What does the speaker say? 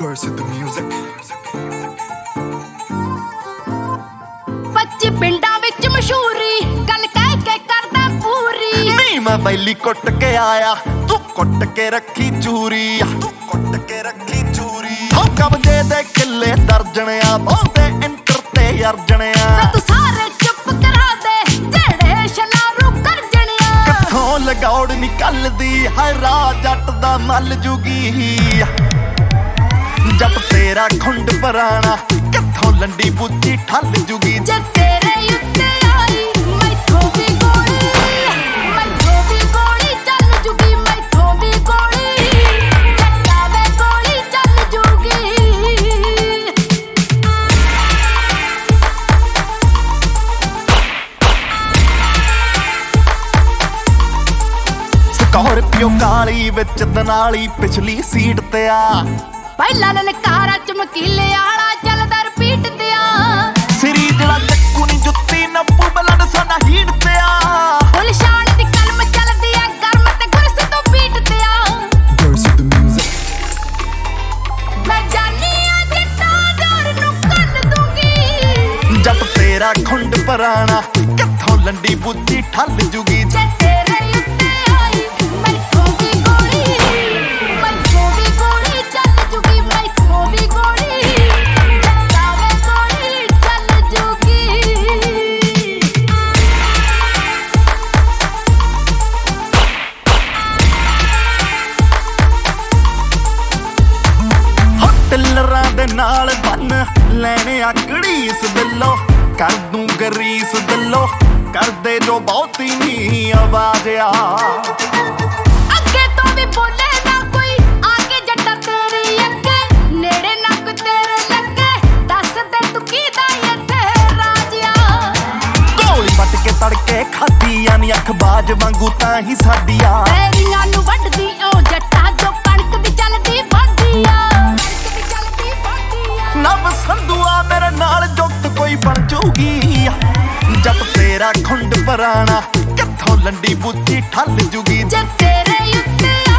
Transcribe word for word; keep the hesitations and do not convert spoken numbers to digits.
Girls with the music. ਪੱਚੀ ਪਿੰਡਾਂ ਵਿੱਚ ਮਸ਼ਹੂਰੀ ਗੱਲ ਕਹਿ ਕੇ ਕਰਦਾ ਪੂਰੀ। ਨਹੀਂ ਮੈਂ ਬੈਲੀ ਕੁੱਟ ਕੇ ਆਇਆ, ਤੂੰ ਕੁੱਟ ਕੇ ਰੱਖੀ ਚੂਰੀ, ਤੂੰ ਕੁੱਟ ਕੇ ਰੱਖੀ ਚੂਰੀ। ਹੋ ਕਬਜੇ ਦੇ ਕਿੱਲੇ ਦਰਜਣਿਆ, ਬਹੁਤੇ ਇੰਟਰ ਤੇ ਅਰਜਣਿਆ। ਤੂੰ ਸਾਰੇ ਚੁੱਪ ਕਰਾ ਦੇ ਜਿਹੜੇ ਸ਼ਲਾਰੂ ਕਰਜਣਿਆ। ਕਿੱਥੋਂ ਲਗੌੜ ਨਿਕਲਦੀ ਹੈ ਰਾਹ ਜੱਟ ਦਾ ਮੱਲ ਜੂਗੀ। ਜੱਟ ਤੇਰਾ ਖੁੰਡ ਪਰਾਣਾ, ਕਿੱਥੋਂ ਲੰਡੀ ਬੁੱਝੀ ਠੱਲ ਜੂਗੀ। ਜੇ ਤੇਰੇ ਉੱਤੇ ਆਈ ਮੈਥੋਂ ਵੀ ਗੋਲੀ, ਮੈਥੋਂ ਵੀ ਗੋਲੀ ਚੱਲ ਜੂਗੀ, ਮੈਥੋਂ ਵੀ ਗੋਲੀ। ਜੱਟਾਂ ਵੇ ਗੋਲੀ ਚੱਲ ਜੂਗੀ। ਸਕਾਰਪੀਓ ਕਾਲੀ ਵਿੱਚ ਦਨਾਲੀ ਪਿਛਲੀ ਸੀਟ ਤੇ ਆ। ਪਹਿਲਾਂ ਨਨਕਾਰਾ ਚਮਕੀਲੇ ਆਲਾ ਚੱਲਦਾ ਰਿਪੀਟ ਤੇ ਆ। ਸਿਰੀ ਜਿਹੜਾ ਚੱਕੂ ਨੀ ਜੁੱਤੀ ਨੱਪੂ ਬਲੱਡ ਸਾਡਾ ਹੀਟ ਤੇ ਆ। ਫੁੱਲ ਸ਼ਾਨ ਦੀ ਕਲਮ ਚੱਲਦੀ ਆ ਗਰਮ ਤੇ ਗੁਰਸ ਤੋਂ ਪੀਟ ਤੇ ਆ। Girls with the music. ਮੈਂ ਜਾਨੀ ਆ ਜੱਟਾਂ ਦੌਰ ਨੂੰ ਕੱਲ ਦੂੰਗੀ। ਜੱਟ ਤੇਰਾ ਖੁੰਡ ਪਰਾਣਾ, ਕਿੱਥੋਂ ਲੰਡੀ ਬੁੱਝੀ ਠੱਲ ਜੂਗੀ। ਜੇ ਤੇਰੇ ਉੱਤੇ ਆਈ ਮੈਥੋਂ ਵੀ ਗੋਲੀ, ਮੈਥੋਂ ਵੀ ਗੋਲੀ ਚੱਲ ਜੂਗੀ, ਮੈਥੋਂ ਵੀ ਗੋਲੀ। ਜੱਟਾਂ ਵੇ ਗੋਲੀ ਚੱਲ ਜੂਗੀ। ਟਿੱਲਰਾਂ ਦੇ ਨਾਲ ਬੰਨ ਲੈਣੇ ਆ ਘੜੀਸ ਦਿਲੋਂ, ਕਰ ਦੂੰ ਗਰੀਸ ਦਿਲੋਂ। ਕਰਦੇ ਜੋ ਬਹੁਤੀ ਨੀ ਆਵਾਜ਼ ਆ। ਅੱਗੇ ਤੋਂ ਵੀ ਬੋਲੇ ਨਾ ਕੋਈ ਆ ਕੇ ਜੱਟਾਂ ਤੇਰੀ ਅੱਗੇ। ਨੇੜੇ ਨੱਕ ਤੇਰੇ ਲੱਗੇ, ਦੱਸ ਦੇ ਤੂੰ ਕਿਹਦਾ ਇੱਥੇ ਰਾਜ ਆ। ਗੋਲੀ ਵੱਟ ਕੇ ਤੜਕੇ ਖਾਧੀਆਂ ਨੀ ਅੱਖ ਬਾਜ ਵਾਂਗੂ ਤਾਂ ਹੀ ਸਾਡੀ ਆ। ਪੈਰੀਆਂ ਨੂੰ ਵੱਢਦੀ ਓ ਜੱਟਾਂ ਜੋ ਕਣਕ ਦੀ ਚੱਲਦੀ ਵਾਢੀ ਆ। ਕਣਕ ਦੀ ਚੱਲਦੀ ਵਾਢੀ ਆ। ਨਵ ਸੰਧੂਆ ਮੇਰੇ ਨਾਲ ਜੁਗਤ ਕੋਈ ਬਣ ਜੂਗੀ। ਜੱਟ ਤੇਰਾ ਖੁੰਡ ਪਰਾਣਾ, ਕਿੱਥੋਂ ਲੰਡੀ ਬੁੱਝੀ ਠੱਲ ਜੂਗੀ। ਜੇ ਤੇਰੇ ਉੱਤੇ